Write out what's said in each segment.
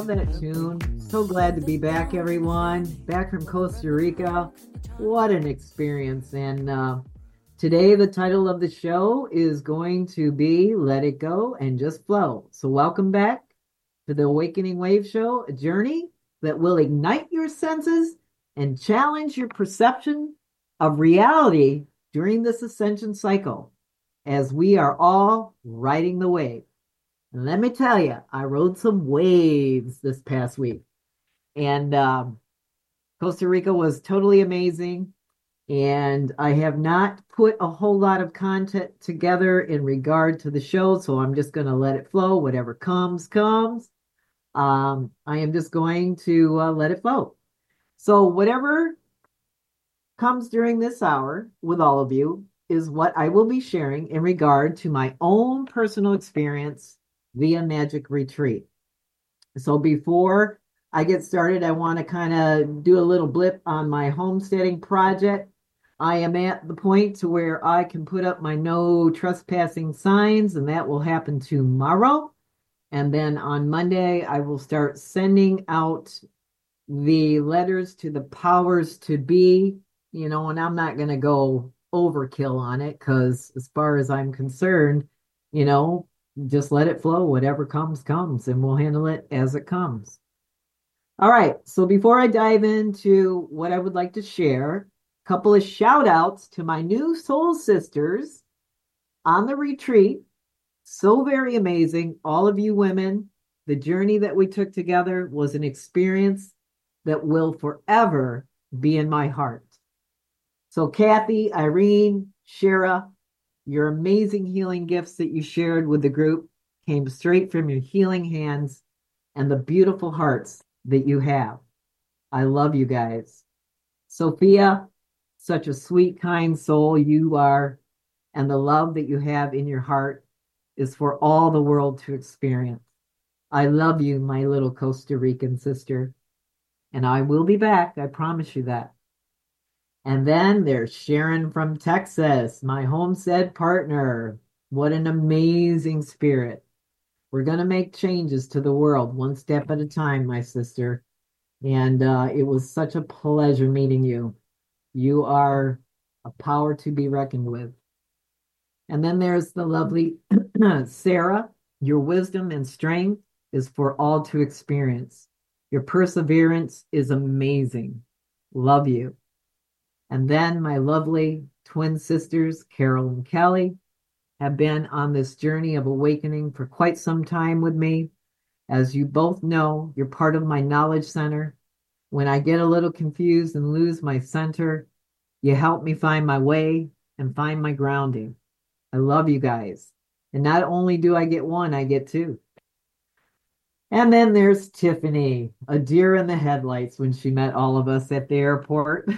love that tune. So glad to be back, everyone. Back from Costa Rica. What an experience. And today, the title of the show is going to be Let It Go and Just Flow. So, welcome back to the Awakening Wave Show, a journey that will ignite your senses and challenge your perception of reality during this ascension cycle as we are all riding the wave. And let me tell you, I rode some waves this past week. And Costa Rica was totally amazing. And I have not put a whole lot of content together in regard to the show, so I'm just going to let it flow. Whatever comes, comes. I am just going to let it flow. So whatever comes during this hour with all of you is what I will be sharing in regard to my own personal experience via Magic Retreat. So before I get started, I want to kind of do a little blip on my homesteading project. I am at the point to where I can put up my no trespassing signs, and that will happen tomorrow. And then on Monday, I will start sending out the letters to the powers to be, and I'm not going to go overkill on it because as far as I'm concerned, just let it flow. Whatever comes, comes, and we'll handle it as it comes. All right. So before I dive into what I would like to share, a couple of shout outs to my new soul sisters on the retreat. So very amazing. All of you women, the journey that we took together was an experience that will forever be in my heart. So Kathy, Irene, Shara, your amazing healing gifts that you shared with the group came straight from your healing hands and the beautiful hearts that you have. I love you guys. Sophia, such a sweet, kind soul you are, and the love that you have in your heart is for all the world to experience. I love you, my little Costa Rican sister, and I will be back. I promise you that. And then there's Sharon from Texas, my homestead partner. What an amazing spirit. We're going to make changes to the world one step at a time, my sister. And it was such a pleasure meeting you. You are a power to be reckoned with. And then there's the lovely Sarah. Your wisdom and strength is for all to experience. Your perseverance is amazing. Love you. And then my lovely twin sisters, Carol and Kelly, have been on this journey of awakening for quite some time with me. As you both know, you're part of my knowledge center. When I get a little confused and lose my center, you help me find my way and find my grounding. I love you guys. And not only do I get one, I get two. And then there's Tiffany, a deer in the headlights when she met all of us at the airport.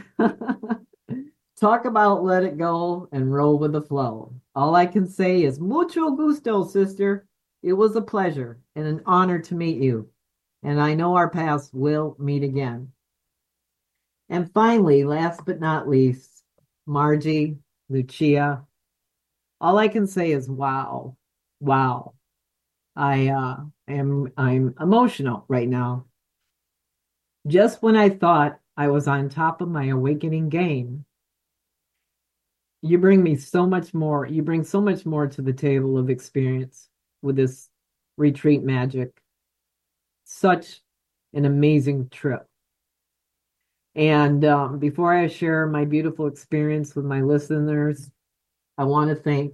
Talk about let it go and roll with the flow. All I can say is mucho gusto, sister. It was a pleasure and an honor to meet you. And I know our paths will meet again. And finally, last but not least, Margie, Lucia. All I can say is wow. Wow. I'm emotional right now. Just when I thought I was on top of my awakening game, you bring me so much more. You bring so much more to the table of experience with this retreat magic. Such an amazing trip. And before I share my beautiful experience with my listeners, I want to thank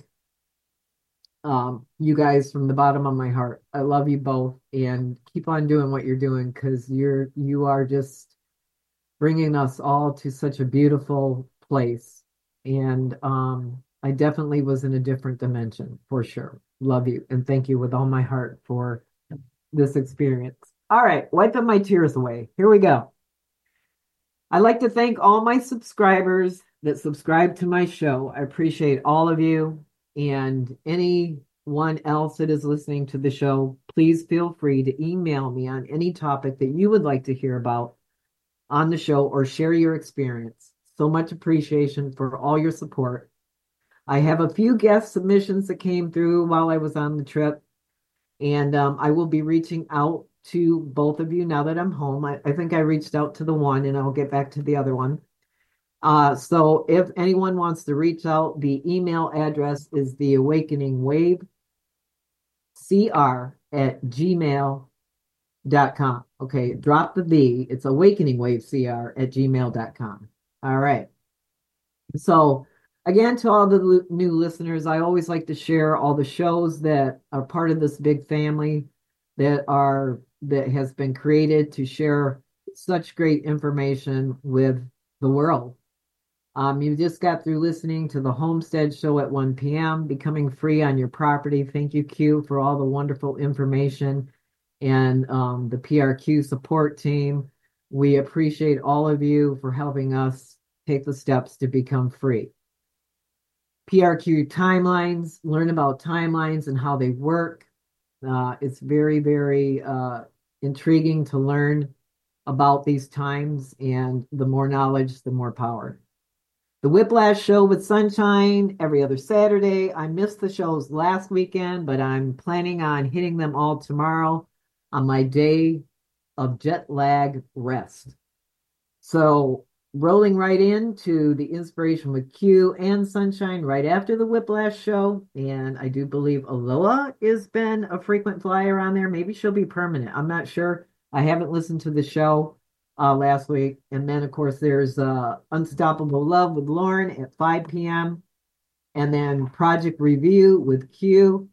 you guys from the bottom of my heart. I love you both, and keep on doing what you're doing because you are just bringing us all to such a beautiful place. And I definitely was in a different dimension for sure. Love you and thank you with all my heart for this experience. All right, wiping my tears away. Here we go. I'd like to thank all my subscribers that subscribe to my show. I appreciate all of you, and anyone else that is listening to the show, please feel free to email me on any topic that you would like to hear about on the show or share your experience. So much appreciation for all your support. I have a few guest submissions that came through while I was on the trip, and I will be reaching out to both of you now that I'm home. I think I reached out to the one and I'll get back to the other one. So if anyone wants to reach out, the email address is the Awakening Wave cr@gmail.com. Okay, drop the V. It's awakeningwavecr@gmail.com. All right. So again, to all the new listeners, I always like to share all the shows that are part of this big family that has been created to share such great information with the world. You just got through listening to the Homestead Show at 1 p.m., Becoming Free on Your Property. Thank you, Q, for all the wonderful information and the PRQ support team. We appreciate all of you for helping us take the steps to become free. PRQ timelines, learn about timelines and how they work. It's very, very intriguing to learn about these times, and the more knowledge, the more power. The Whiplash Show with Sunshine every other Saturday. I missed the shows last weekend, but I'm planning on hitting them all tomorrow on my day of jet lag rest. So rolling right into the Inspiration with Q and Sunshine right after the Whiplash Show. And I do believe Aloha has been a frequent flyer on there. Maybe she'll be permanent. I'm not sure. I haven't listened to the show last week. And then, of course, there's Unstoppable Love with Lauren at 5 p.m. And then Project Review with Q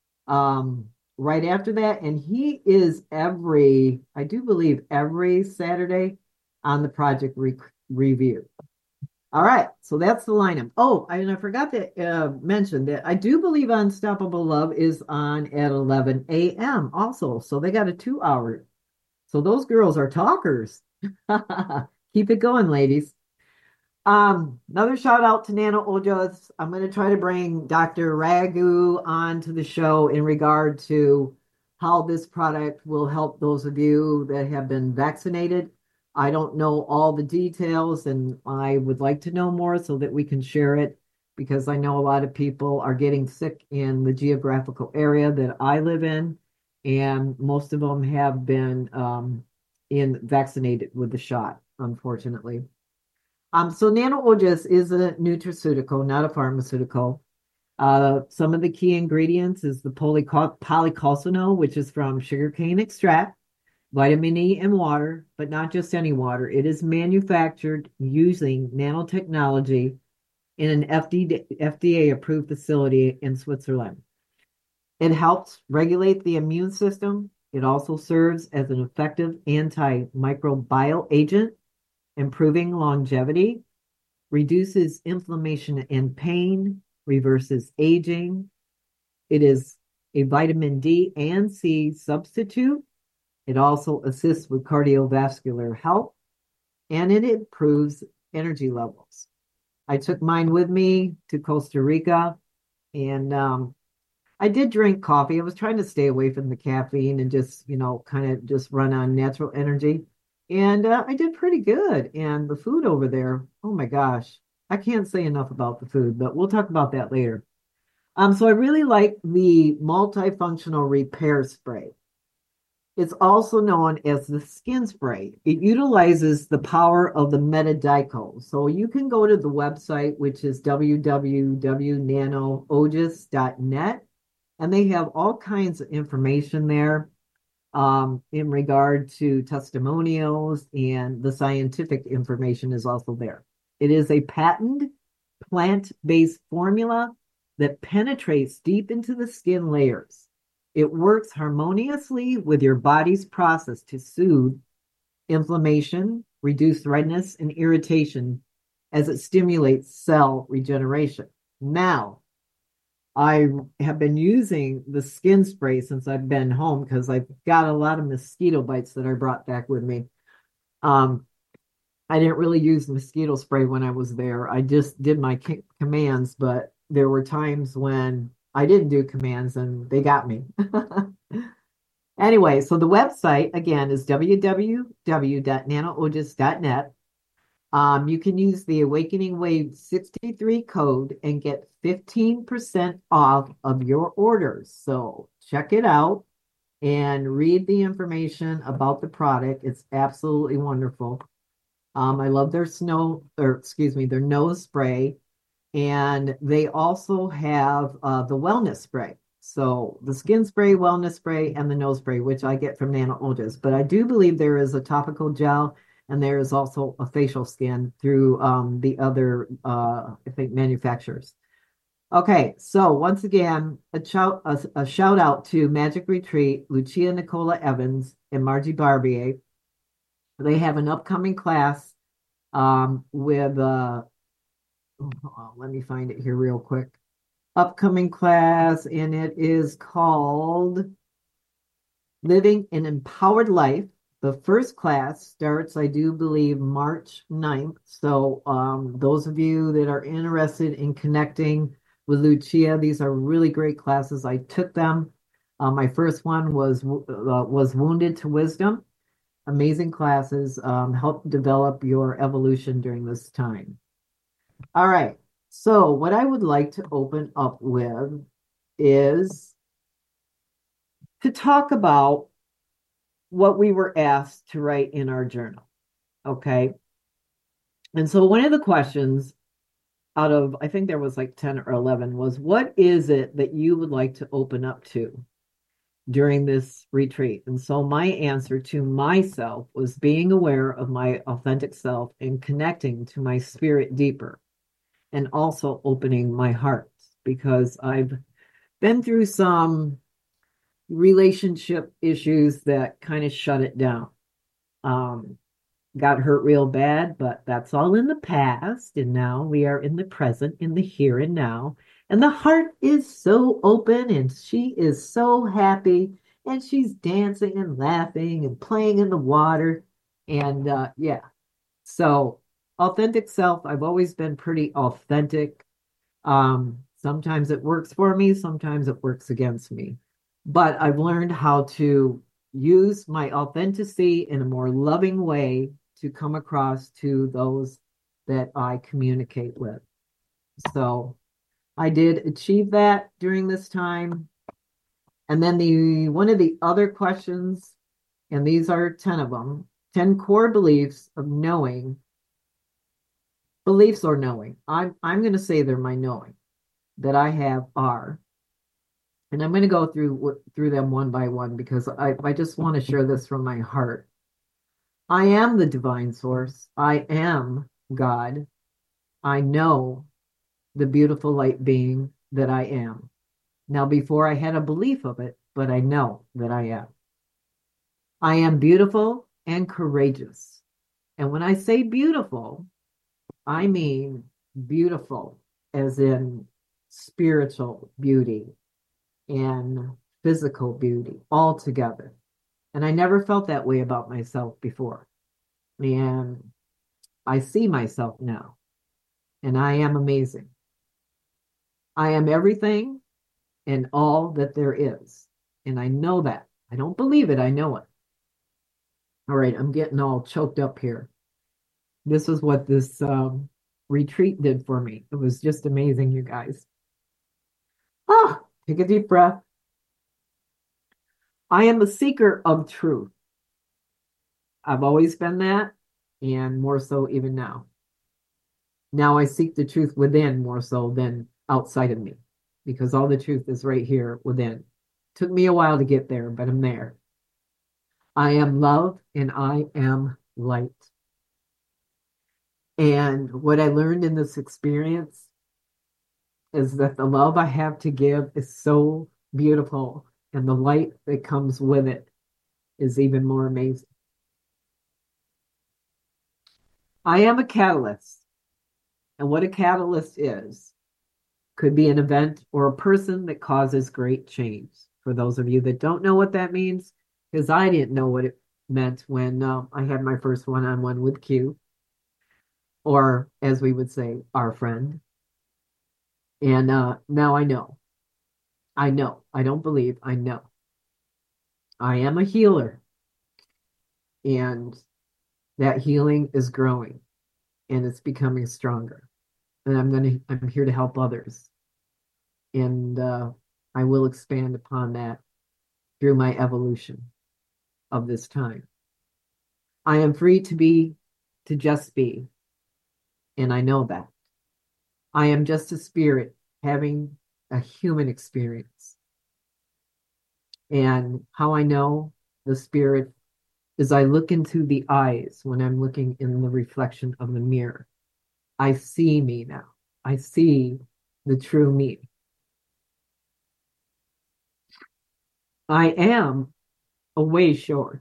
right after that. And he is I do believe, every Saturday on the Project Review. All right, so that's the lineup. Oh, and I forgot to mention that I do believe Unstoppable Love is on at 11 a.m. also. So they got a 2 hour. So those girls are talkers. Keep it going, ladies. Another shout out to Nano Ojas. I'm going to try to bring Dr. Raghu onto the show in regard to how this product will help those of you that have been vaccinated. I don't know all the details, and I would like to know more so that we can share it, because I know a lot of people are getting sick in the geographical area that I live in, and most of them have been vaccinated with the shot, unfortunately. So Nano Ojas is a nutraceutical, not a pharmaceutical. Some of the key ingredients is the polycolonol, which is from sugarcane extract, vitamin E, and water, but not just any water. It is manufactured using nanotechnology in an FDA-approved facility in Switzerland. It helps regulate the immune system. It also serves as an effective antimicrobial agent, improving longevity, reduces inflammation and pain, reverses aging. It is a vitamin D and C substitute. It also assists with cardiovascular health, and it improves energy levels. I took mine with me to Costa Rica, and I did drink coffee. I was trying to stay away from the caffeine and just, kind of just run on natural energy. And I did pretty good. And the food over there, oh my gosh, I can't say enough about the food, but we'll talk about that later. So I really like the multifunctional repair spray. It's also known as the skin spray. It utilizes the power of the metadico. So you can go to the website, which is www.nanoojas.net, and they have all kinds of information there in regard to testimonials, and the scientific information is also there. It is a patented plant-based formula that penetrates deep into the skin layers. It works harmoniously with your body's process to soothe inflammation, reduce redness and irritation as it stimulates cell regeneration. Now, I have been using the skin spray since I've been home because I've got a lot of mosquito bites that I brought back with me. I didn't really use mosquito spray when I was there. I just did my commands, but there were times when I didn't do commands and they got me. Anyway, so the website again is www.nanoojas.net. You can use the Awakening Wave 63 code and get 15% off of your orders. So check it out. and read the information about the product. It's absolutely wonderful. I love their their nose spray, and they also have the wellness spray. So the skin spray, wellness spray, and the nose spray, which I get from Nano Otis. But I do believe there is a topical gel, and there is also a facial skin through the other, I think, manufacturers. Okay, so once again, a shout out to Magic Retreat, Lucia Nicola Evans, and Margie Barbier. They have an upcoming class with let me find it here real quick. Upcoming class, and it is called Living an Empowered Life. The first class starts, I do believe, March 9th. So those of you that are interested in connecting with Lucia, these are really great classes. I took them. My first one was Wounded to Wisdom. Amazing classes. Help develop your evolution during this time. All right. So what I would like to open up with is to talk about what we were asked to write in our journal. Okay. And so one of the questions out of, I think there was like 10 or 11, was what is it that you would like to open up to during this retreat? And so my answer to myself was being aware of my authentic self and connecting to my spirit deeper, and also opening my heart, because I've been through some relationship issues that kind of shut it down. Got hurt real bad, but that's all in the past. And now we are in the present, in the here and now. And the heart is so open, and she is so happy, and she's dancing and laughing and playing in the water. And yeah, so authentic self, I've always been pretty authentic. Sometimes it works for me, sometimes it works against me. But I've learned how to use my authenticity in a more loving way to come across to those that I communicate with. So I did achieve that during this time. And then the one of the other questions, and these are 10 of them, 10 core beliefs of knowing, beliefs or knowing. I'm going to say they're my knowing that I have are, and I'm going to go through them one by one because I just want to share this from my heart. I am the divine source. I am God. I know the beautiful light being that I am. Now, before I had a belief of it, but I know that I am. I am beautiful and courageous. And when I say beautiful, I mean beautiful as in spiritual beauty and physical beauty all together. And I never felt that way about myself before. And I see myself now, and I am amazing. I am everything and all that there is. And I know that. I don't believe it, I know it. All right, I'm getting all choked up here. This is what this retreat did for me. It was just amazing, you guys. Ah, take a deep breath. I am a seeker of truth. I've always been that, and more so even now. Now I seek the truth within more so than outside of me, because all the truth is right here within. Took me a while to get there, but I'm there. I am love and I am light. And what I learned in this experience is that the love I have to give is so beautiful, and the light that comes with it is even more amazing. I am a catalyst, and what a catalyst is could be an event or a person that causes great change. For those of you that don't know what that means, because I didn't know what it meant when I had my first one-on-one with Q, or as we would say, our friend. And now I know. I know. I don't believe. I know. I am a healer, and that healing is growing, and it's becoming stronger. And I'm here to help others, and I will expand upon that through my evolution of this time. I am free to just be, and I know that. I am just a spirit having a human experience. And how I know the spirit is I look into the eyes when I'm looking in the reflection of the mirror. I see me now. I see the true me. I am a way short.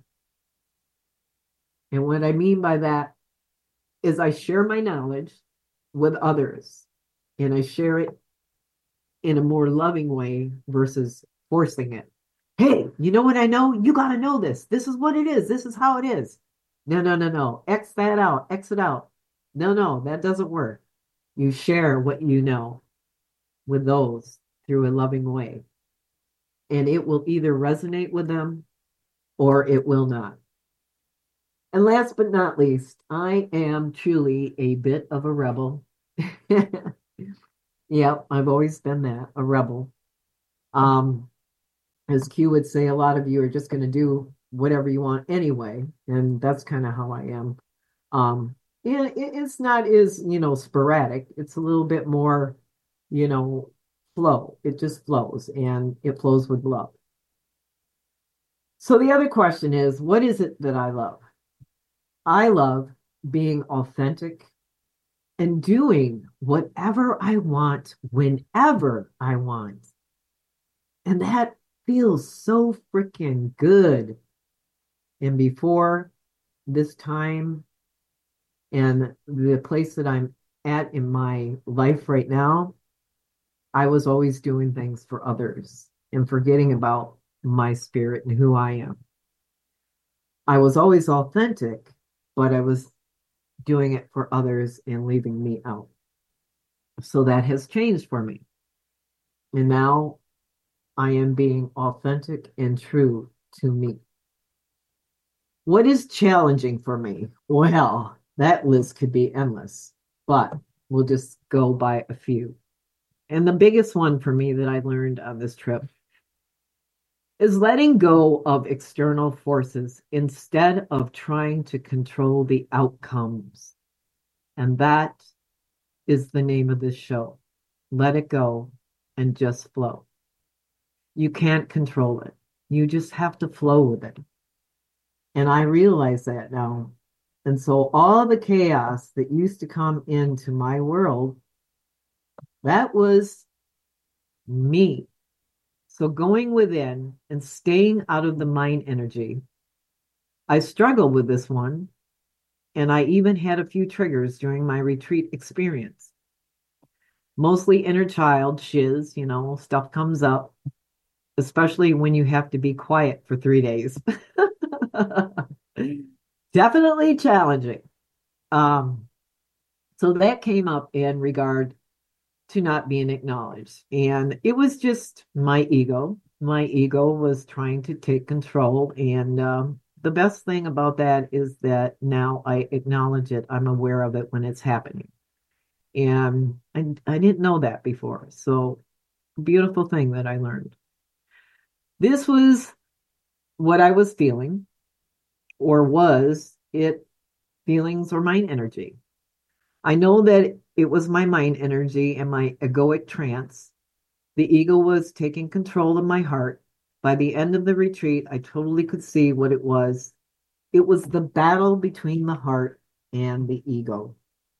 And what I mean by that is I share my knowledge with others and I share it in a more loving way versus forcing it. Hey, you know what I know? You got to know this. This is what it is. This is how it is. No, no, no, no. X that out. X it out. No, no, that doesn't work. You share what you know with those through a loving way, and it will either resonate with them or it will not. And last but not least, I am truly a bit of a rebel. Yep, I've always been that, a rebel. Um, as Q would say, a lot of you are just going to do whatever you want anyway, and that's kind of how I am. Um, it's not as, sporadic. It's a little bit more, you know, flow. It just flows and it flows with love. So the other question is, what is it that I love? I love being authentic and doing whatever I want whenever I want. And that feels so freaking good. And before this time and the place that I'm at in my life right now, I was always doing things for others and forgetting about my spirit and who I am. I was always authentic, but I was doing it for others and leaving me out. So that has changed for me. And now I am being authentic and true to me. What is challenging for me? Well, that list could be endless, but we'll just go by a few. And the biggest one for me that I learned on this trip is letting go of external forces instead of trying to control the outcomes. And that is the name of this show. Let it go and just flow. You can't control it. You just have to flow with it. And I realize that now. And so all the chaos that used to come into my world, that was me. So going within and staying out of the mind energy, I struggled with this one. And I even had a few triggers during my retreat experience. Mostly inner child shiz, stuff comes up, especially when you have to be quiet for 3 days. Definitely challenging. Um, so that came up in regard to not being acknowledged. And it was just my ego. My ego was trying to take control. And the best thing about that is that now I acknowledge it. I'm aware of it when it's happening. And I didn't know that before. So, beautiful thing that I learned. This was what I was feeling, or was it feelings or mind energy? I know that it was my mind energy and my egoic trance. The ego was taking control of my heart. By the end of the retreat, I totally could see what it was. It was the battle between the heart and the ego.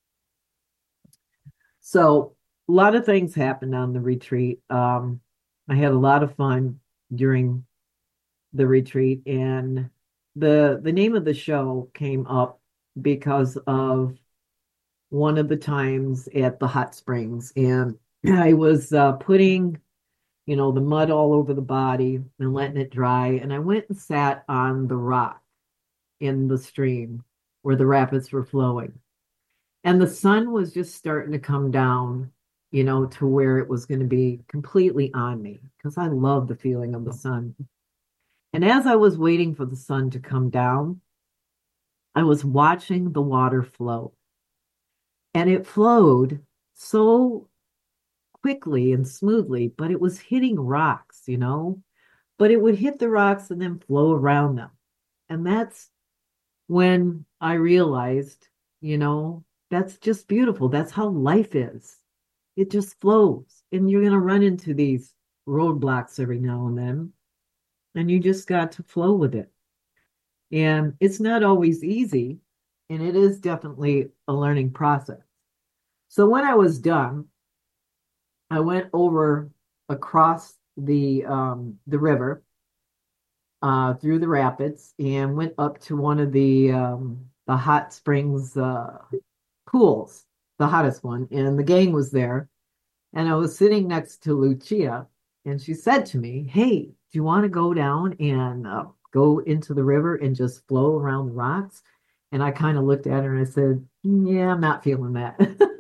So a lot of things happened on the retreat. I had a lot of fun during the retreat, and the name of the show came up because of one of the times at the hot springs, and I was putting, the mud all over the body and letting it dry, and I went and sat on the rock in the stream where the rapids were flowing. And the sun was just starting to come down, to where it was going to be completely on me because I love the feeling of the sun. And as I was waiting for the sun to come down, I was watching the water flow. And it flowed so quickly and smoothly, but it was hitting rocks. but it would hit the rocks and then flow around them. And that's when I realized, you know, that's just beautiful. That's how life is. It just flows. And you're going to run into these roadblocks every now and then, and you just got to flow with it. And it's not always easy, and it is definitely a learning process. So when I was done, I went over across the river through the rapids and went up to one of the hot springs pools, the hottest one, and the gang was there. And I was sitting next to Lucia, and she said to me, "Hey, do you want to go down and go into the river and just flow around the rocks?" And I kind of looked at her and I said, "Yeah, I'm not feeling that."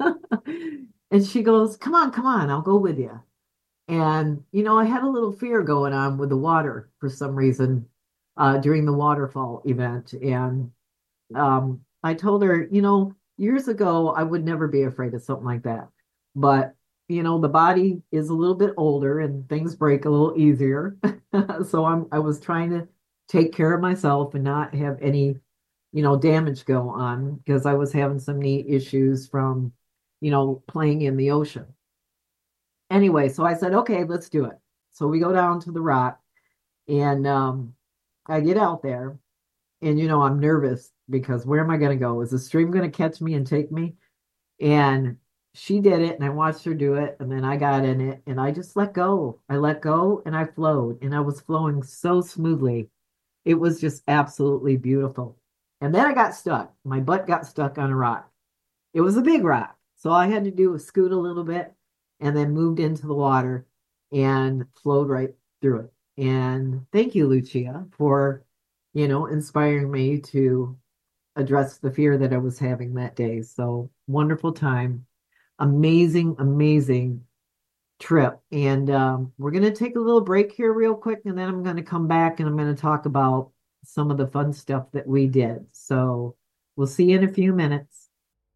And she goes, come on, I'll go with you." And, you know, I had a little fear going on with the water for some reason during the waterfall event. And I told her, you know, years ago, I would never be afraid of something like that. But, you know, the body is a little bit older and things break a little easier. So I was trying to take care of myself and not have any, you know, damage go on because I was having some knee issues from, you know, playing in the ocean. Anyway, so I said, okay, let's do it. So we go down to the rock and I get out there and, you know, I'm nervous because where am I going to go? Is the stream going to catch me and take me? And she did it and I watched her do it. And then I got in it and I just let go. I let go and I flowed and I was flowing so smoothly. It was just absolutely beautiful. And then I got stuck. My butt got stuck on a rock. It was a big rock. So all I had to do was scoot a little bit and then moved into the water and flowed right through it. And thank you, Lucia, for, you know, inspiring me to address the fear that I was having that day. So wonderful time. Amazing, amazing trip. And we're going to take a little break here real quick, and then I'm going to come back and I'm going to talk about some of the fun stuff that we did. So we'll see you in a few minutes.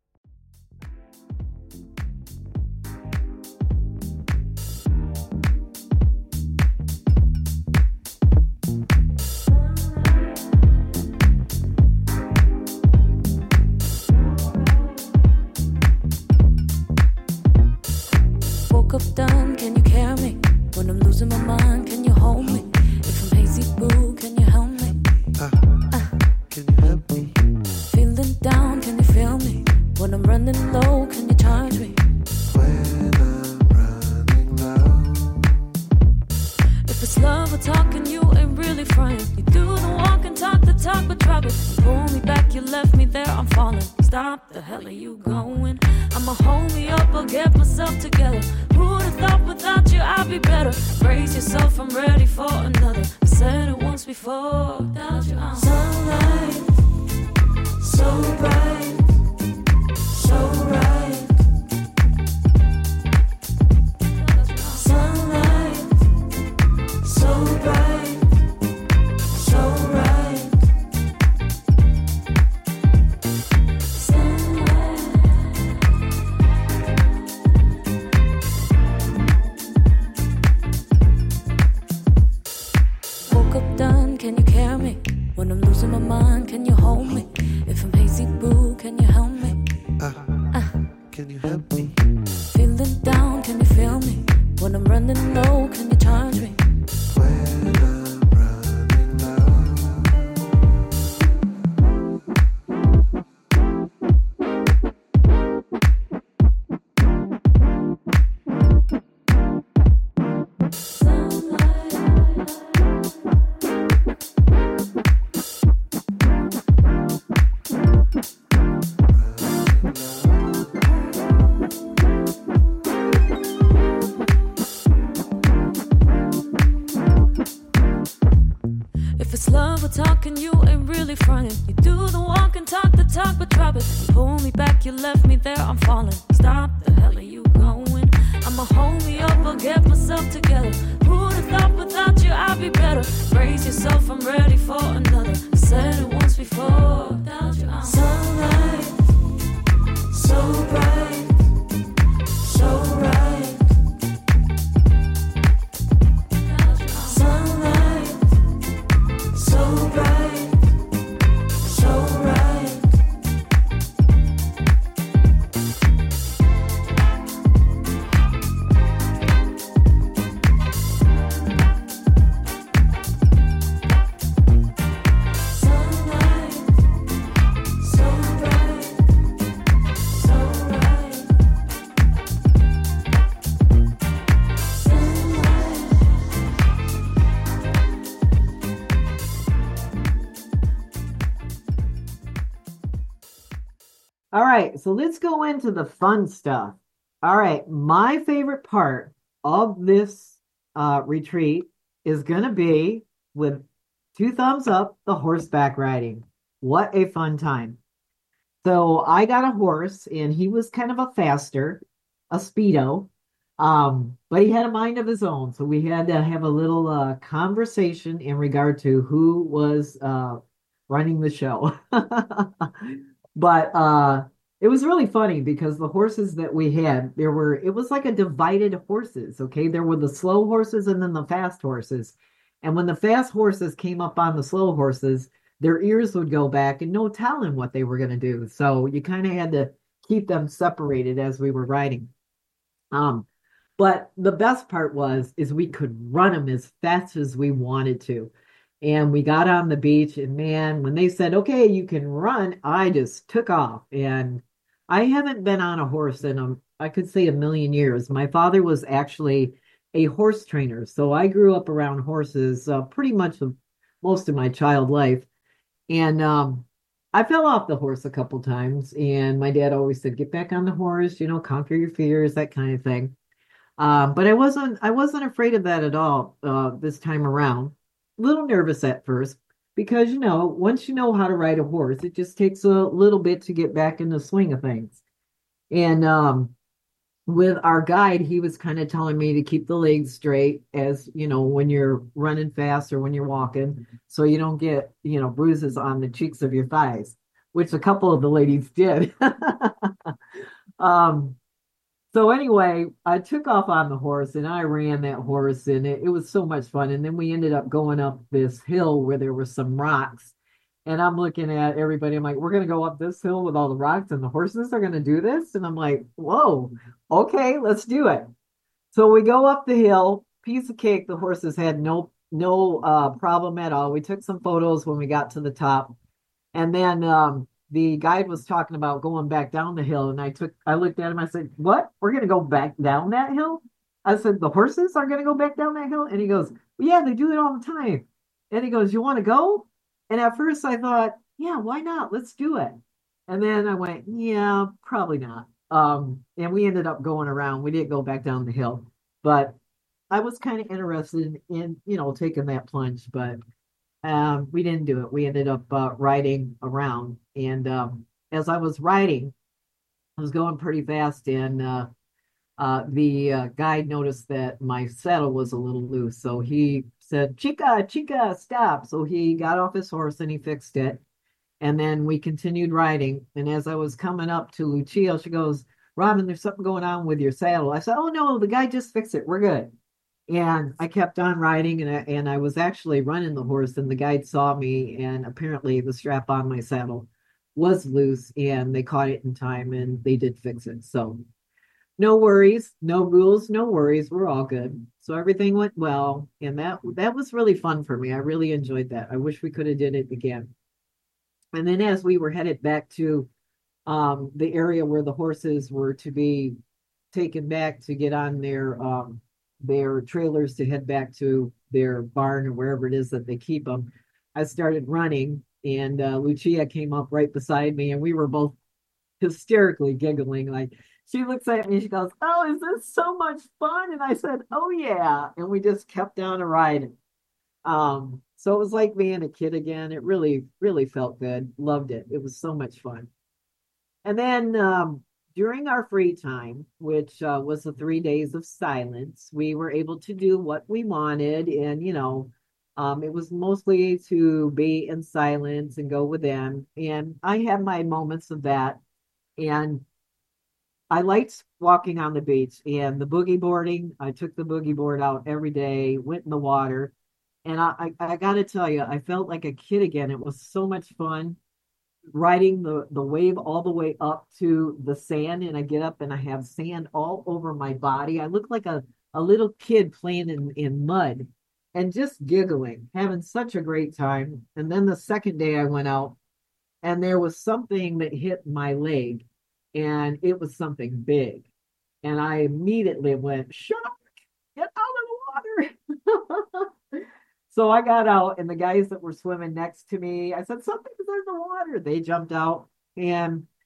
Woke up done, can you carry me? When I'm losing my mind, can you hold me? If I'm hazy, boo, can you help me? Can you help me? Feeling down, can you feel me? When I'm running low, can you charge me? When I'm running low. If it's love or talking, you ain't really frontin'. You do the walk and talk the talk, but drop it. Pull me back, you left me there, I'm falling. Stop, the hell are you going? I'ma hold me up, I'll get myself together. Who'd have thought without you I'd be better? Brace yourself, I'm ready for another. I said it once before. Without you, I'm sunlight, so bright, so right. Sunlight, so bright, so right. Woke up done, can you carry me? When I'm losing my mind, can you hold me? If I'm hazy, boo, can you help me? Can you help me? Feeling down, can you feel me? When I'm running low, can you charge me? When I'm running low. If it's love or talking, you ain't really frontin'. You do the walk and talk the talk, but drop it. Pull me back, you left me there, I'm falling. Stop, the hell are you going? I'ma hold me up, I'll get myself together. Who'd have thought without you I'd be better? Brace yourself, I'm ready for another. I said it once before. Without you, I'm sunlight, so bright, so right. Sunlight. All right, so let's go into the fun stuff. All right, my favorite part of this retreat is going to be with two thumbs up, the horseback riding. What a fun time. So I got a horse and he was kind of a faster, a speedo. But he had a mind of his own. So we had to have a little conversation in regard to who was running the show. But it was really funny because the horses that we had, it was like a divided horses, okay? There were the slow horses and then the fast horses. And when the fast horses came up on the slow horses, their ears would go back and no telling what they were going to do. So you kind of had to keep them separated as we were riding. Um, but the best part is we could run them as fast as we wanted to. And we got on the beach and man, when they said, okay, you can run, I just took off. And I haven't been on a horse in I could say a million years. My father was actually a horse trainer. So I grew up around horses pretty much most of my child life. And I fell off the horse a couple times. And my dad always said, get back on the horse, conquer your fears, that kind of thing. But I wasn't afraid of that at all this time around. A little nervous at first because once you know how to ride a horse, it just takes a little bit to get back in the swing of things. And with our guide, he was kind of telling me to keep the legs straight as when you're running fast or when you're walking, so you don't get bruises on the cheeks of your thighs, which a couple of the ladies did. um, so anyway, I took off on the horse and I ran that horse and it was so much fun. And then we ended up going up this hill where there were some rocks. And I'm looking at everybody. I'm like, we're going to go up this hill with all the rocks and the horses are going to do this. And I'm like, whoa, okay, let's do it. So we go up the hill, piece of cake. The horses had no problem at all. We took some photos when we got to the top. And then the guide was talking about going back down the hill, and I looked at him. I said, "What? We're going to go back down that hill?" I said, "The horses are going to go back down that hill?" And he goes, well, "Yeah, they do it all the time." And he goes, "You want to go?" And at first I thought, "Yeah, why not? Let's do it." And then I went, "Yeah, probably not." And we ended up going around. We didn't go back down the hill, but I was kind of interested in taking that plunge, but we didn't do it. We ended up riding around, and as I was riding, I was going pretty fast, and the guide noticed that my saddle was a little loose, so he said, "Chica, Chica, stop!" So he got off his horse and he fixed it, and then we continued riding. And as I was coming up to Lucia, she goes, "Robin, there's something going on with your saddle." I said, "Oh no, the guy just fixed it. We're good." And I kept on riding, and I was actually running the horse, and the guide saw me, and apparently the strap on my saddle was loose, and they caught it in time, and they did fix it. So no worries, no rules, no worries. We're all good. So everything went well, and that was really fun for me. I really enjoyed that. I wish we could have did it again. And then as we were headed back to the area where the horses were to be taken back to get on their trailers to head back to their barn or wherever it is that they keep them, I started running, and Lucia came up right beside me, and we were both hysterically giggling. Like she looks at me, she goes, "Oh, is this so much fun?" And I said, "Oh yeah," and we just kept on a ride. So it was like being a kid again. It really, really felt good. Loved it. It was so much fun. And then during our free time, which was the 3 days of silence, we were able to do what we wanted. And, it was mostly to be in silence and go within. And I had my moments of that. And I liked walking on the beach and the boogie boarding. I took the boogie board out every day, went in the water. And I got to tell you, I felt like a kid again. It was so much fun riding the wave all the way up to the sand, and I get up and I have sand all over my body. I look like a little kid playing in mud and just giggling, having such a great time. And then the second day I went out and there was something that hit my leg, and it was something big. And I immediately went, "Shark, get out of the water." So I got out, and the guys that were swimming next to me, I said, "Something's in the water." They jumped out, and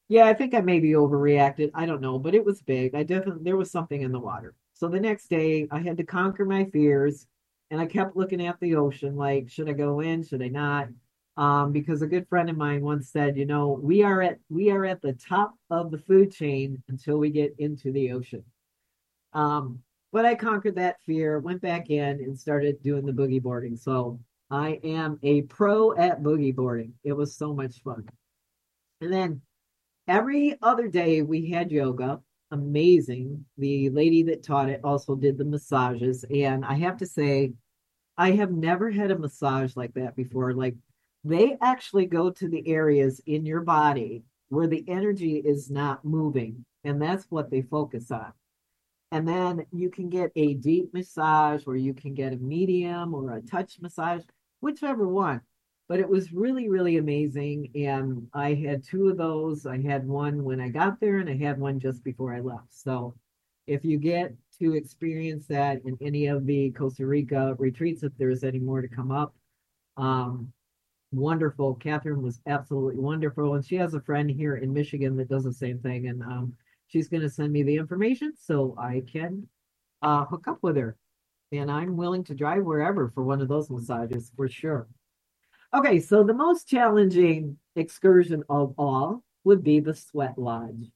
Yeah, I think I maybe overreacted. I don't know, but it was big. I definitely, there was something in the water. So the next day, I had to conquer my fears, and I kept looking at the ocean like, should I go in? Should I not? Because a good friend of mine once said, we are at the top of the food chain until we get into the ocean. Um, but I conquered that fear, went back in, and started doing the boogie boarding. So I am a pro at boogie boarding. It was so much fun. And then every other day we had yoga. Amazing. The lady that taught it also did the massages. And I have to say, I have never had a massage like that before. Like they actually go to the areas in your body where the energy is not moving. And that's what they focus on. And then you can get a deep massage or you can get a medium or a touch massage, whichever one. But it was really, really amazing. And I had two of those. I had one when I got there and I had one just before I left. So if you get to experience that in any of the Costa Rica retreats, if there's any more to come up, um, wonderful. Catherine was absolutely wonderful. And she has a friend here in Michigan that does the same thing. And she's going to send me the information so I can hook up with her. And I'm willing to drive wherever for one of those massages for sure. Okay, so the most challenging excursion of all would be the sweat lodge.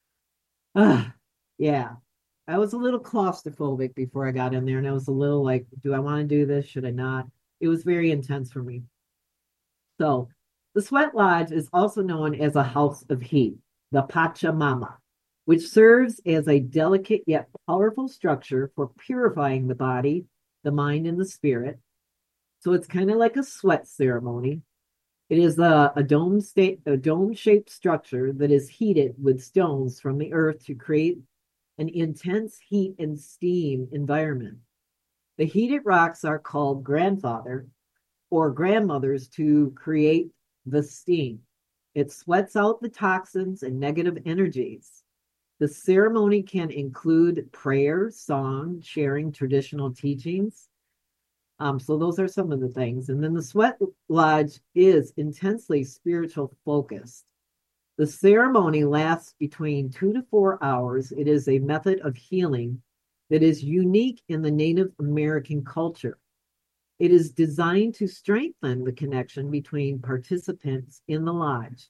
Ah, yeah, I was a little claustrophobic before I got in there, and I was a little like, do I want to do this? Should I not? It was very intense for me. So, the sweat lodge is also known as a house of heat, the Pachamama, which serves as a delicate yet powerful structure for purifying the body, the mind, and the spirit. So, it's kind of like a sweat ceremony. It is a dome-shaped structure that is heated with stones from the earth to create an intense heat and steam environment. The heated rocks are called grandfather or grandmothers to create the steam. It sweats out the toxins and negative energies. The ceremony can include prayer, song, sharing traditional teachings. So those are some of the things. And then the sweat lodge is intensely spiritual focused. The ceremony lasts between 2 to 4 hours. It is a method of healing that is unique in the Native American culture. It is designed to strengthen the connection between participants in the lodge,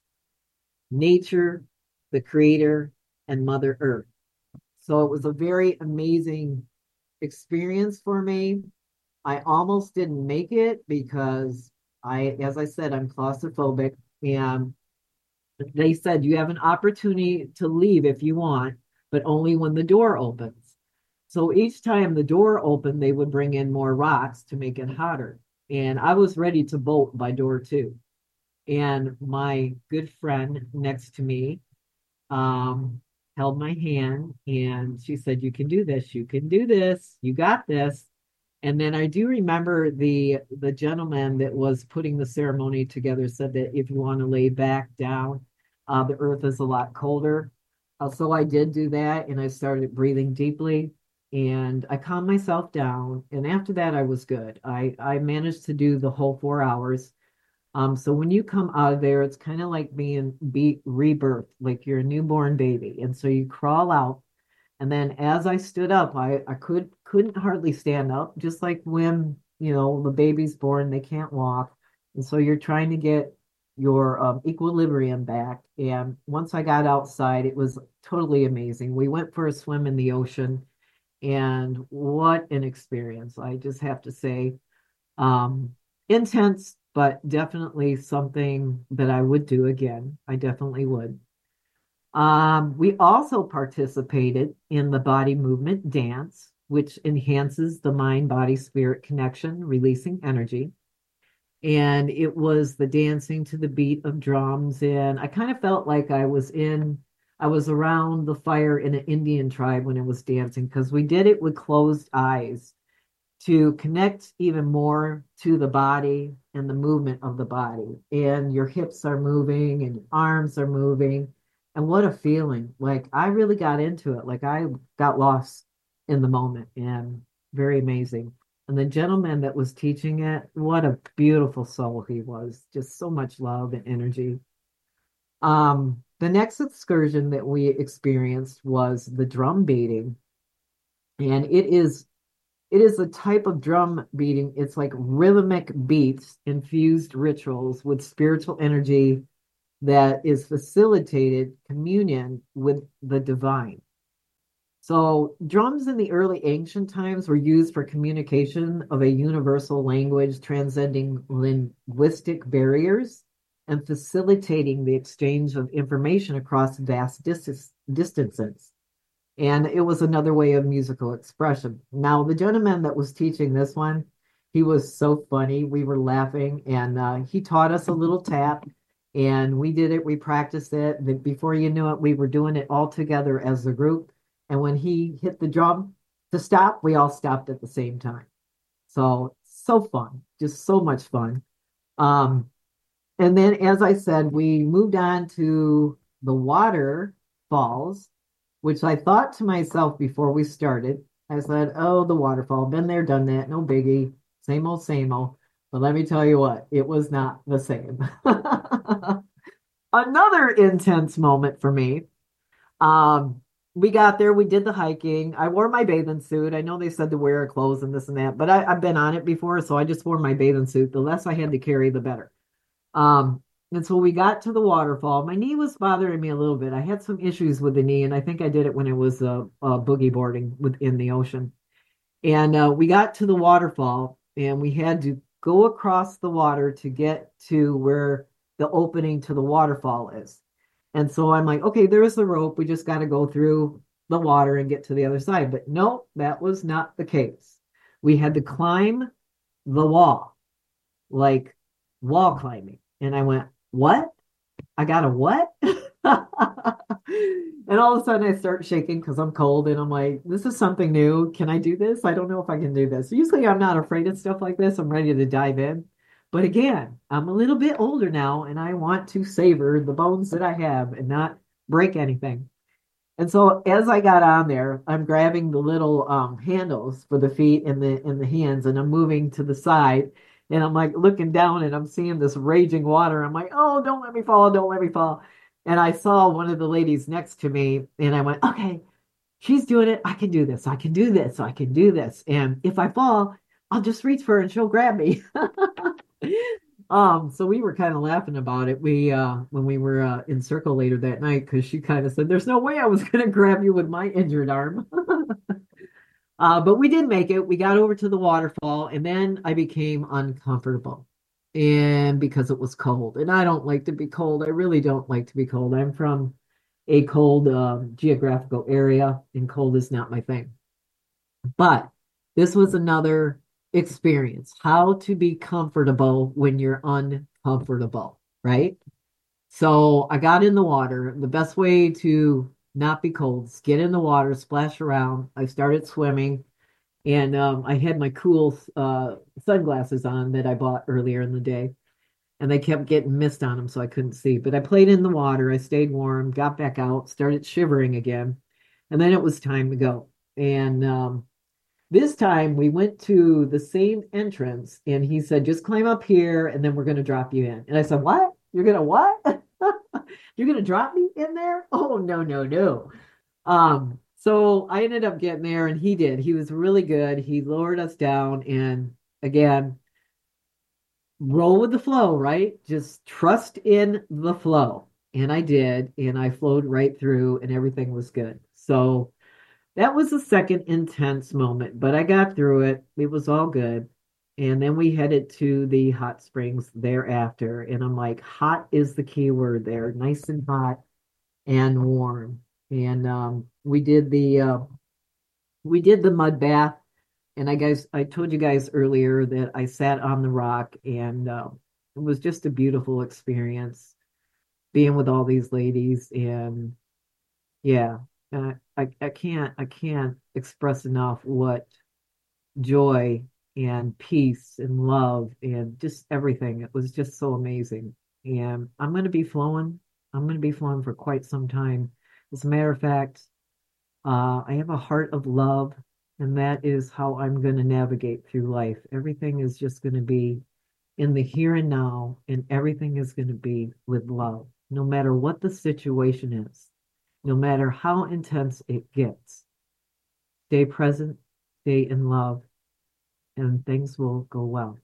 nature, the creator, and Mother Earth. So it was a very amazing experience for me. I almost didn't make it because as I said, I'm claustrophobic. And they said you have an opportunity to leave if you want, but only when the door opens. So each time the door opened, they would bring in more rocks to make it hotter. And I was ready to bolt by door two. And my good friend next to me um, held my hand and she said, you can do this. You can do this. You got this. And then I do remember the gentleman that was putting the ceremony together said that if you want to lay back down, the earth is a lot colder. So I did do that, and I started breathing deeply, and I calmed myself down. And after that, I was good. I managed to do the whole 4 hours. So when you come out of there, it's kind of like be rebirth, like you're a newborn baby, and so you crawl out and then as I stood up, I couldn't hardly stand up, just like when, the baby's born, they can't walk. And so you're trying to get your equilibrium back. And once I got outside, it was totally amazing. We went for a swim in the ocean, and what an experience. I just have to say, intense, but definitely something that I would do again. I definitely would. We also participated in the body movement dance, which enhances the mind body spirit connection, releasing energy. And it was the dancing to the beat of drums. And I kind of felt like I was around the fire in an Indian tribe when I was dancing because we did it with closed eyes to connect even more to the body and the movement of the body. And your hips are moving and your arms are moving. And what a feeling. Like I really got into it. Like I got lost in the moment and very amazing. And the gentleman that was teaching it, what a beautiful soul he was. Just so much love and energy. the next excursion that we experienced was the drum beating. And it is a type of drum beating. It's like rhythmic beats, infused rituals with spiritual energy that is facilitated communion with the divine. So, drums in the early ancient times were used for communication of a universal language transcending linguistic barriers and facilitating the exchange of information across vast distances. And it was another way of musical expression. Now, the gentleman that was teaching this one, he was so funny. We were laughing, and he taught us a little tap, and we did it. We practiced it. Before you knew it, we were doing it all together as a group. And when he hit the drum to stop, we all stopped at the same time. So, so fun, just so much fun. Um, and then, as I said, we moved on to the waterfalls, which I thought to myself before we started. I said, oh, the waterfall, been there, done that, no biggie, same old, same old. But let me tell you what, it was not the same. Another intense moment for me. Um, we got there, we did the hiking. I wore my bathing suit. I know they said to wear clothes and this and that, but I've been on it before, so I just wore my bathing suit. The less I had to carry, the better. Um, and so we got to the waterfall. My knee was bothering me a little bit. I had some issues with the knee, and I think I did it when it was boogie boarding within the ocean. And we got to the waterfall, and we had to go across the water to get to where the opening to the waterfall is. And so I'm like, okay, there's the rope. We just got to go through the water and get to the other side. But no, that was not the case. We had to climb the wall, like wall climbing. And I went, what? I got a what? And all of a sudden I start shaking because I'm cold and I'm like, this is something new. Can I do this? I don't know if I can do this. Usually I'm not afraid of stuff like this. I'm ready to dive in. But again, I'm a little bit older now and I want to savor the bones that I have and not break anything. And so as I got on there, I'm grabbing the little handles for the feet and the hands, and I'm moving to the side. And I'm like looking down and I'm seeing this raging water. I'm like, oh, don't let me fall, don't let me fall. And I saw one of the ladies next to me, and I went, okay, she's doing it. I can do this. I can do this. I can do this. And if I fall, I'll just reach for her and she'll grab me. So we were kind of laughing about it. We when we were in circle later that night, because she kind of said, "There's no way I was going to grab you with my injured arm." But we did make it. We got over to the waterfall, and then I became uncomfortable, and because it was cold, and I don't like to be cold. I really don't like to be cold. I'm from a cold geographical area, and cold is not my thing. But this was another experience, how to be comfortable when you're uncomfortable, right? So I got in the water. The best way to not be cold is get in the water, splash around. I started swimming, and I had my cool sunglasses on that I bought earlier in the day, and they kept getting mist on them, so I couldn't see. But I played in the water. I stayed warm, got back out, started shivering again, and then it was time to go. And this time we went to the same entrance and he said, just climb up here and then we're going to drop you in. And I said, what? You're going to what? You're going to drop me in there? Oh, no, no, no. So I ended up getting there and he did. He was really good. He lowered us down and again, roll with the flow, right? Just trust in the flow. And I did. And I flowed right through and everything was good. So that was the second intense moment, but I got through it. It was all good. And then we headed to the hot springs thereafter. And I'm like, hot is the key word there, nice and hot and warm. And we did the mud bath. And I told you guys earlier that I sat on the rock, and it was just a beautiful experience being with all these ladies. And yeah, I can't express enough what joy and peace and love and just everything. It was just so amazing. And I'm going to be flowing. I'm going to be flowing for quite some time. As a matter of fact, I have a heart of love, and that is how I'm going to navigate through life. Everything is just going to be in the here and now, and everything is going to be with love. no matter what the situation is, no matter how intense it gets. Stay present, stay in love, and things will go well.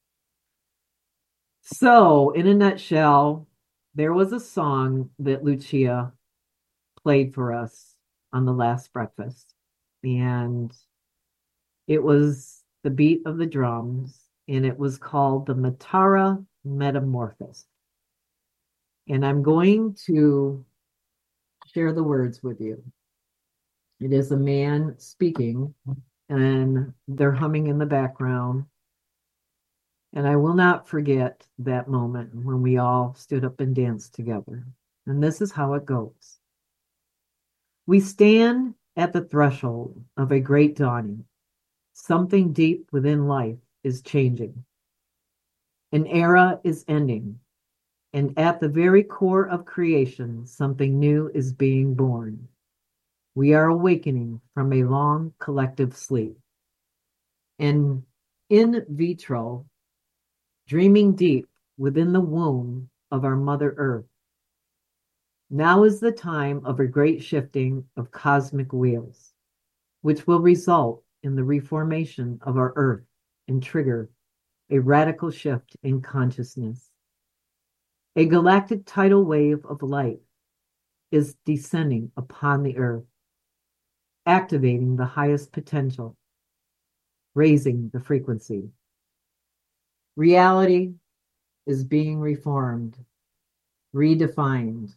So, in a nutshell, there was a song that Lucia played for us on the last breakfast, and it was the beat of the drums, and it was called the Matara Metamorphosis. And I'm going to share the words with you. It is a man speaking, and they're humming in the background. And I will not forget that moment when we all stood up and danced together. And this is how it goes. We stand at the threshold of a great dawning. Something deep within life is changing. An era is ending. And at the very core of creation, something new is being born. We are awakening from a long collective sleep. And in vitro, dreaming deep within the womb of our Mother Earth. Now is the time of a great shifting of cosmic wheels, which will result in the reformation of our Earth and trigger a radical shift in consciousness. A galactic tidal wave of light is descending upon the Earth, activating the highest potential, raising the frequency. Reality is being reformed, redefined.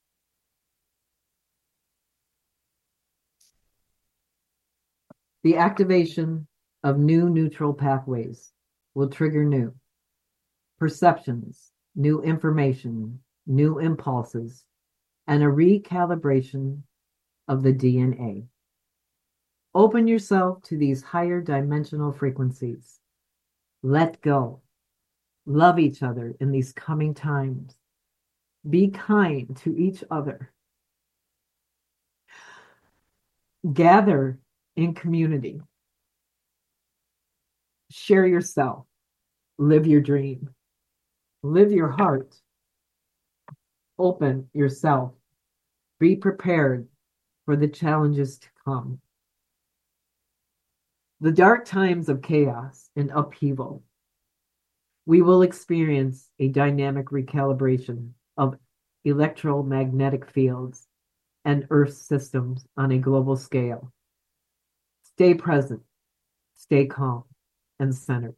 The activation of new neutral pathways will trigger new perceptions, new information, new impulses, and a recalibration of the DNA. Open yourself to these higher dimensional frequencies. Let go. Love each other in these coming times. Be kind to each other. Gather in community. Share yourself. Live your dream. Live your heart. Open yourself. Be prepared for the challenges to come. The dark times of chaos and upheaval. We will experience a dynamic recalibration of electromagnetic fields and Earth systems on a global scale. Stay present, stay calm, and centered.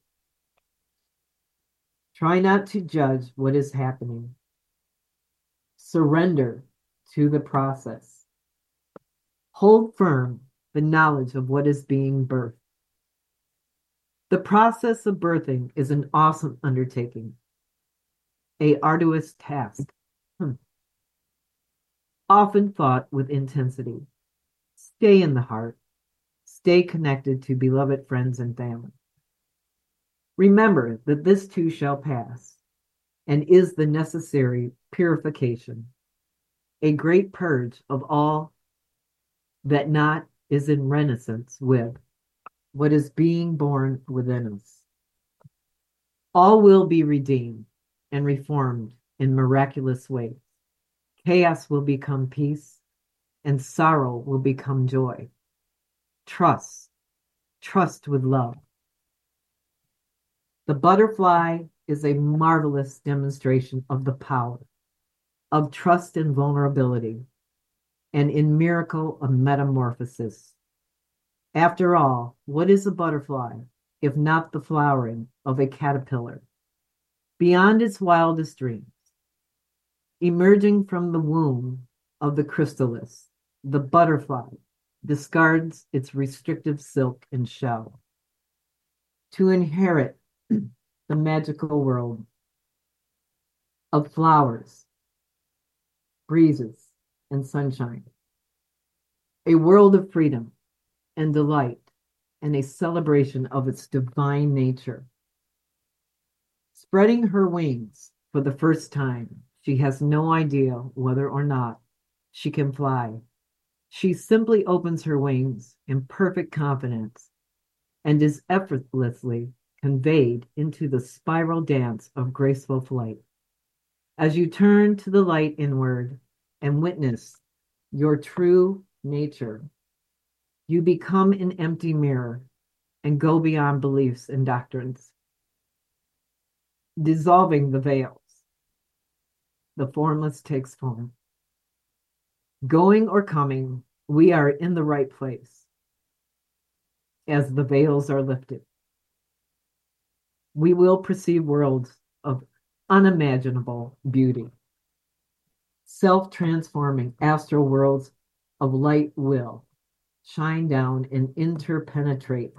Try not to judge what is happening. Surrender to the process. Hold firm the knowledge of what is being birthed. The process of birthing is an awesome undertaking, an arduous task, often fought with intensity. Stay in the heart. Stay connected to beloved friends and family. Remember that this too shall pass and is the necessary purification, a great purge of all that not is in renaissance with what is being born within us. All will be redeemed and reformed in miraculous ways. Chaos will become peace, and sorrow will become joy. Trust with love. The butterfly is a marvelous demonstration of the power of trust and vulnerability, and in miracle of metamorphosis. After all, what is a butterfly if not the flowering of a caterpillar? Beyond its wildest dreams, emerging from the womb of the chrysalis, the butterfly discards its restrictive silk and shell to inherit the magical world of flowers, breezes, and sunshine, a world of freedom and delight, and a celebration of its divine nature. Spreading her wings for the first time, she has no idea whether or not she can fly. She simply opens her wings in perfect confidence and is effortlessly conveyed into the spiral dance of graceful flight. As you turn to the light inward and witness your true nature, you become an empty mirror and go beyond beliefs and doctrines, dissolving the veils. The formless takes form. Going or coming, we are in the right place as the veils are lifted. We will perceive worlds of unimaginable beauty, self-transforming astral worlds of light will shine down and interpenetrate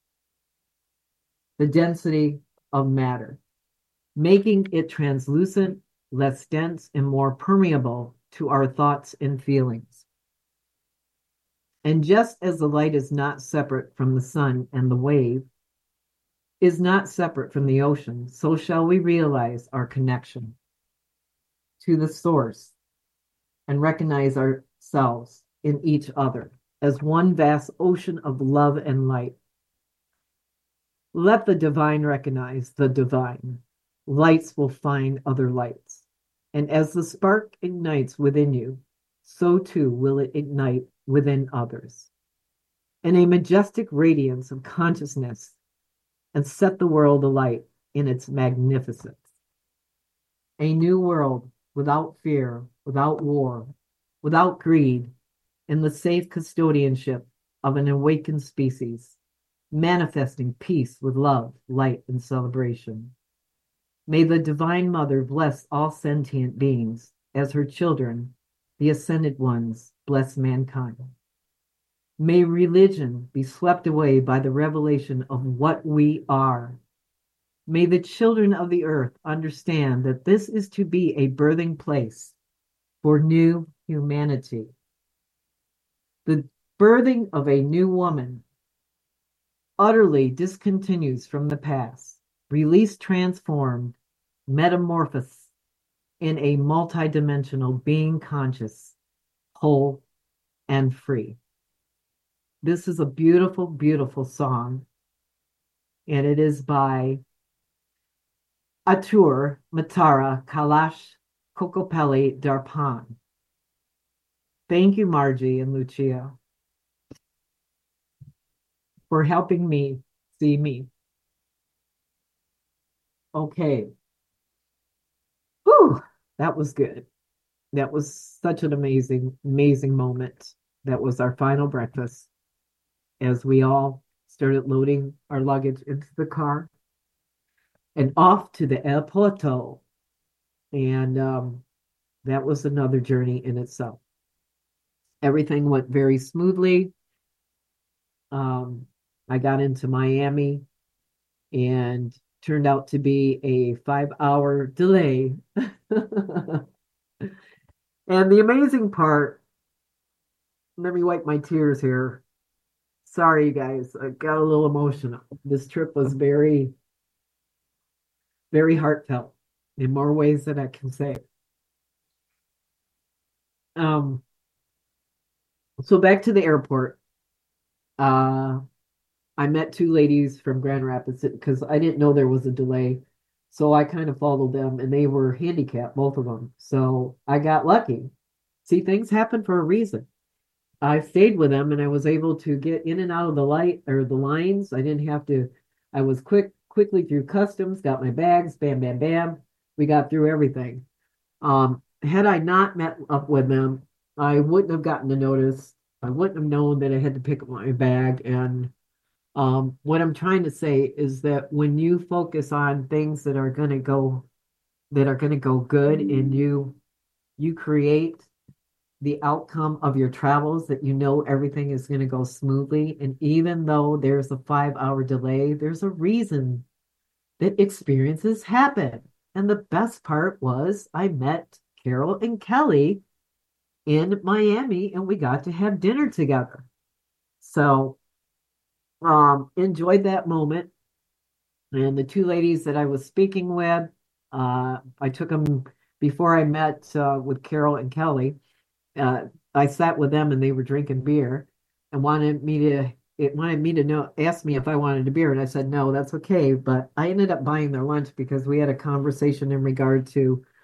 the density of matter, making it translucent, less dense, and more permeable to our thoughts and feelings. And just as the light is not separate from the sun and the wave is not separate from the ocean, so shall we realize our connection to the source and recognize ourselves in each other as one vast ocean of love and light. Let the divine recognize the divine. Lights will find other lights. And as the spark ignites within you, so too will it ignite within others. In a majestic radiance of consciousness, and set the world alight in its magnificence. A new world without fear, without war, without greed, in the safe custodianship of an awakened species, manifesting peace with love, light, and celebration. May the Divine Mother bless all sentient beings as her children, the Ascended Ones, bless mankind. May religion be swept away by the revelation of what we are. May the children of the earth understand that this is to be a birthing place for new humanity. The birthing of a new woman utterly discontinues from the past, released, transformed, metamorphosed in a multidimensional being, conscious, whole, and free. This is a beautiful, beautiful song, and it is by Atur Matara Kailash Kokopelli Darpan. Thank you, Margie and Lucia, for helping me see me. Okay. Whew, that was good. That was such an amazing, amazing moment. That was our final breakfast as we all started loading our luggage into the car and off to the airporto. And that was another journey in itself. Everything went very smoothly. I got into Miami and turned out to be a 5-hour delay. And the amazing part, let me wipe my tears here. Sorry, you guys, I got a little emotional. This trip was very, very heartfelt in more ways than I can say. So back to the airport. I met two ladies from Grand Rapids because I didn't know there was a delay. So I kind of followed them, and they were handicapped, both of them. So I got lucky. See, things happen for a reason. I stayed with them, and I was able to get in and out of the lines. I didn't have to. I was quickly through customs, got my bags, bam, bam, bam. We got through everything. Had I not met up with them, I wouldn't have gotten the notice. I wouldn't have known that I had to pick up my bag. And what I'm trying to say is that when you focus on things that are going to go good, and you create the outcome of your travels, that you know everything is going to go smoothly. And even though there's a 5-hour delay, there's a reason that experiences happen. And the best part was I met Carol and Kelly in Miami, and we got to have dinner together. So enjoyed that moment. And the two ladies that I was speaking with, I took them before I met with Carol and Kelly. I sat with them, and they were drinking beer and wanted me to know, ask me if I wanted a beer. And I said, no, that's okay. But I ended up buying their lunch because we had a conversation in regard to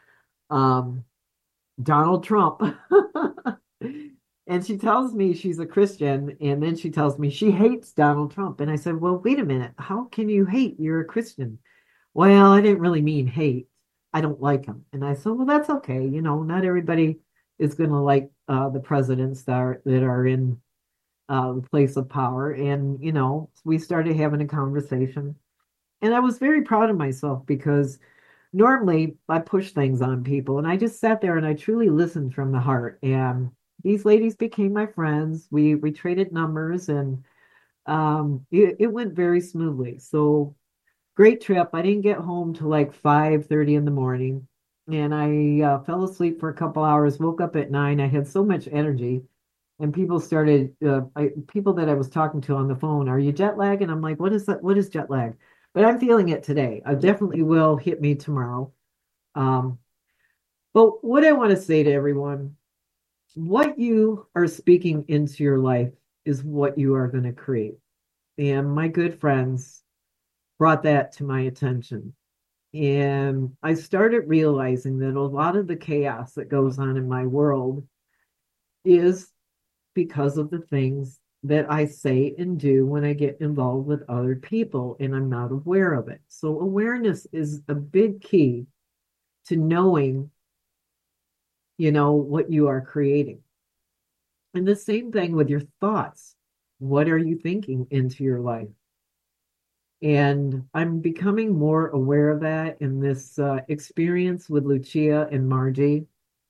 um, Donald Trump. And she tells me she's a Christian, and then she tells me she hates Donald Trump. And I said, well, wait a minute. How can you hate? You're a Christian. Well, I didn't really mean hate. I don't like him. And I said, well, that's okay. Not everybody is going to like the presidents that are in the place of power. And, we started having a conversation. And I was very proud of myself because normally I push things on people. And I just sat there and I truly listened from the heart. And these ladies became my friends. We traded numbers and it went very smoothly. So great trip. I didn't get home till like 5:30 in the morning. And I fell asleep for a couple hours, woke up at 9. I had so much energy. And people that I was talking to on the phone, are you jet lag? And I'm like, what is that? What is jet lag? But I'm feeling it today. I definitely will hit me tomorrow. Um, but what I want to say to everyone, what you are speaking into your life is what you are going to create. And my good friends brought that to my attention. And I started realizing that a lot of the chaos that goes on in my world is because of the things that I say and do when I get involved with other people and I'm not aware of it. So, awareness is a big key to knowing, what you are creating. And the same thing with your thoughts. What are you thinking into your life? And I'm becoming more aware of that in this experience with Lucia and Margie.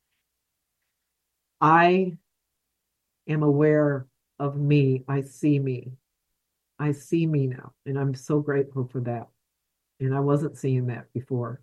I am aware of me. I see me. I see me now. And I'm so grateful for that. And I wasn't seeing that before.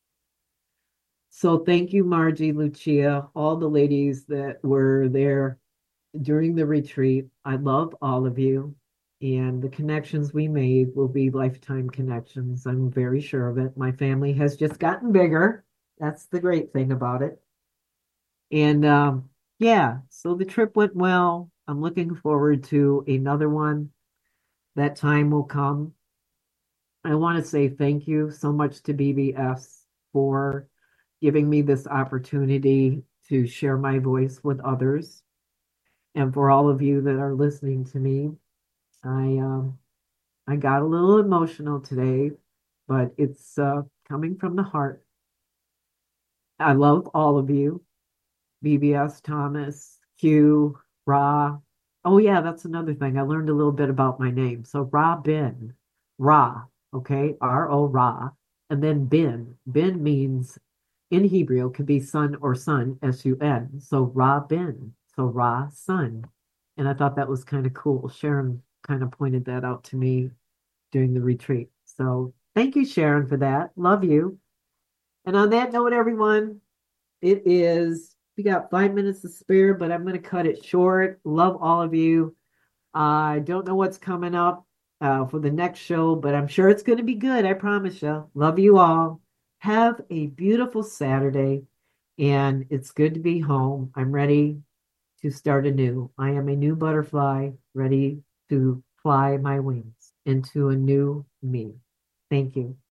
So thank you, Margie, Lucia, all the ladies that were there during the retreat. I love all of you. And the connections we made will be lifetime connections. I'm very sure of it. My family has just gotten bigger. That's the great thing about it. And yeah, so the trip went well. I'm looking forward to another one. That time will come. I want to say thank you so much to BBS for giving me this opportunity to share my voice with others. And for all of you that are listening to me, I I got a little emotional today, but it's coming from the heart. I love all of you. BBS, Thomas, Q, Ra. Oh yeah, that's another thing. I learned a little bit about my name. So Robin, Ra, okay, R-O Ra, and then Bin. Bin means in Hebrew could be son or son, S-U-N. So Rabin, so Ra, son. And I thought that was kind of cool. Sharon kind of pointed that out to me during the retreat. So thank you, Sharon, for that. Love you. And on that note, everyone, we got 5 minutes to spare, but I'm going to cut it short. Love all of you. I don't know what's coming up for the next show, but I'm sure it's going to be good. I promise you. Love you all. Have a beautiful Saturday, and it's good to be home. I'm ready to start anew. I am a new butterfly, ready to fly my wings into a new me. Thank you.